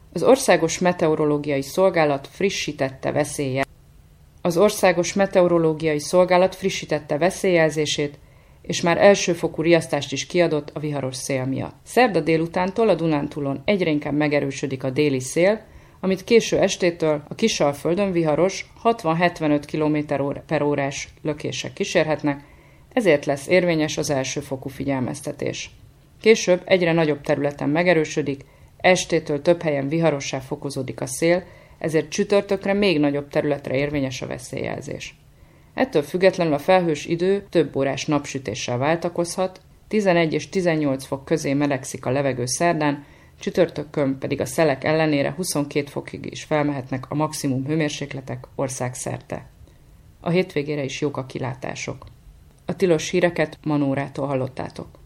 Az Országos Meteorológiai Szolgálat frissítette veszélyjelzését, és már elsőfokú riasztást is kiadott a viharos szél miatt. Szerda délutántól a Dunántúlon egyre inkább megerősödik a déli szél, amit késő estétől a Kisalföldön viharos 60-75 km/órás lökések kísérhetnek, ezért lesz érvényes az elsőfokú figyelmeztetés. Később egyre nagyobb területen megerősödik, estétől több helyen viharossá fokozódik a szél, ezért csütörtökre még nagyobb területre érvényes a veszélyjelzés. Ettől függetlenül a felhős idő több órás napsütéssel váltakozhat, 11 és 18 fok közé melegszik a levegő szerdán, csütörtökön pedig a szelek ellenére 22 fokig is felmehetnek a maximum hőmérsékletek országszerte. A hétvégére is jók a kilátások. A tilos híreket Manórától hallottátok.